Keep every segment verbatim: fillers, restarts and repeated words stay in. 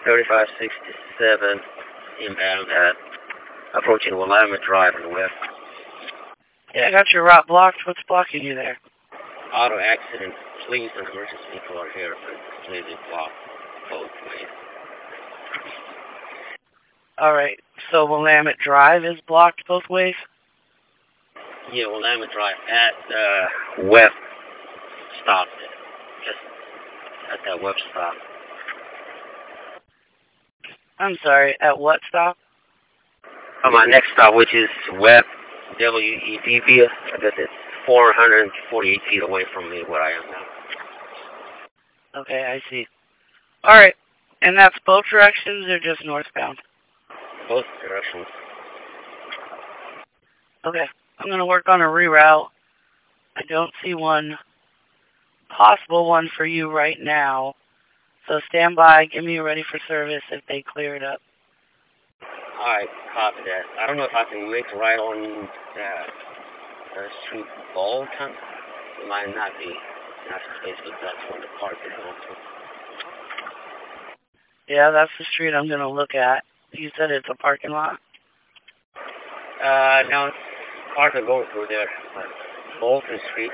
thirty-five sixty-seven inbound at approaching Willamette Drive in the west. Yeah, I got your route blocked. What's blocking you there? Auto accident. Please and emergency people are here, but completely blocked both ways. Alright, so Willamette Drive is blocked both ways? Yeah, Willamette Drive at uh, west stop. Just at that west stop. I'm sorry, at what stop? On my next stop, which is West W E D V, I guess it's four hundred forty-eight feet away from me where I am now. Okay, I see. Alright, and that's both directions or just northbound? Both directions. Okay, I'm going to work on a reroute. I don't see one possible one for you right now. So stand by, get me ready for service if they clear it up. Alright, copy that. I don't know if I can make a right on that uh, street Bolton. It might not be. That's the case, but that's where the park is going to. Yeah, that's the street I'm going to look at. You said it's a parking lot? Uh, no, it's hard to go through there. Bolton Street.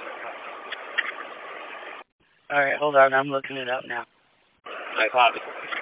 Alright, hold on, I'm looking it up now. I copy.